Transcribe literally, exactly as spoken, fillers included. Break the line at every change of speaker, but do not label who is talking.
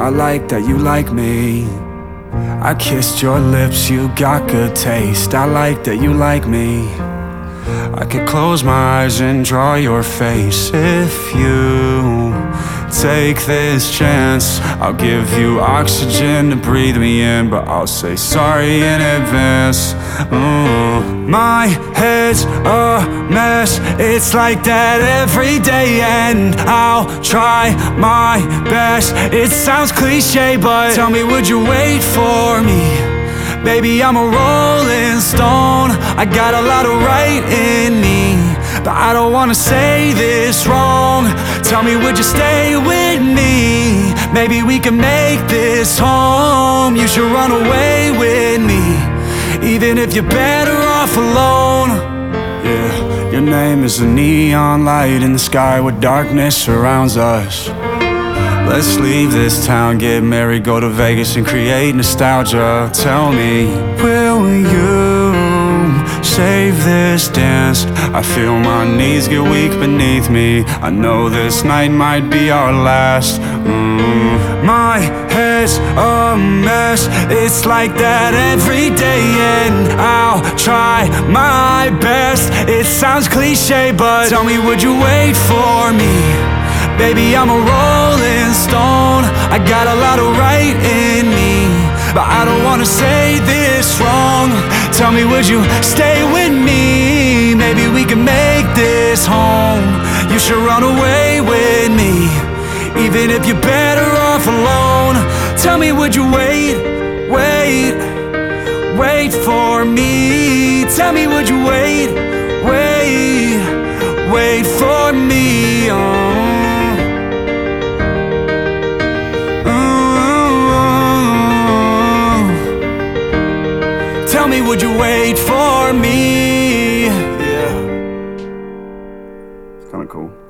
I like that you like me. I kissed your lips, you got good taste. I like that you like me. I could close my eyes and draw your face. If you take this chance, I'll give you oxygen to breathe me in, but I'll say sorry in advance. Ooh. My head's a mess, it's like that every day, and I'll try my best. It sounds cliche, but tell me, would you wait for me? Baby, I'm a rolling stone, I got a lot of right in me, but I don't wanna say this wrong. Tell me, would you stay with me? Maybe we can make this home. You should run away with me, even if you're better off alone. Yeah, your name is a neon light in the sky where darkness surrounds us. Let's leave this town, get married, go to Vegas and create nostalgia. Tell me, will you save this dance? I feel my knees get weak beneath me. I know this night might be our last. mm. My head's a mess, it's like that every day, and I'll try my best. It sounds cliche, but tell me, would you wait for me? Baby, I'm a rolling stone, I got a lot of right in me, but I don't wanna say this wrong. Tell me, would you stay with me? Maybe we can make this home. You should run away with me, even if you're better off alone. Tell me, would you wait, wait, wait for me? Tell me, would you wait, wait, wait for me? Oh. Tell me, would you wait for me? Yeah. It's kinda cool.